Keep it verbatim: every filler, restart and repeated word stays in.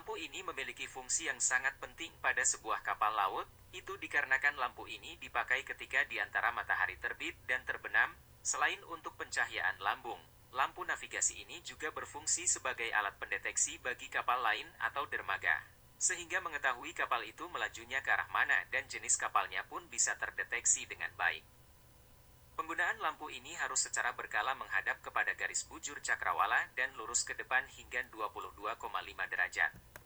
Lampu ini memiliki fungsi yang sangat penting pada sebuah kapal laut, itu dikarenakan lampu ini dipakai ketika di antara matahari terbit dan terbenam. Selain untuk pencahayaan lambung, lampu navigasi ini juga berfungsi sebagai alat pendeteksi bagi kapal lain atau dermaga, sehingga mengetahui kapal itu melajunya ke arah mana dan jenis kapalnya pun bisa terdeteksi dengan baik. Penggunaan lampu ini harus secara berkala menghadap kepada garis bujur cakrawala dan lurus ke depan hingga dua puluh dua koma lima derajat.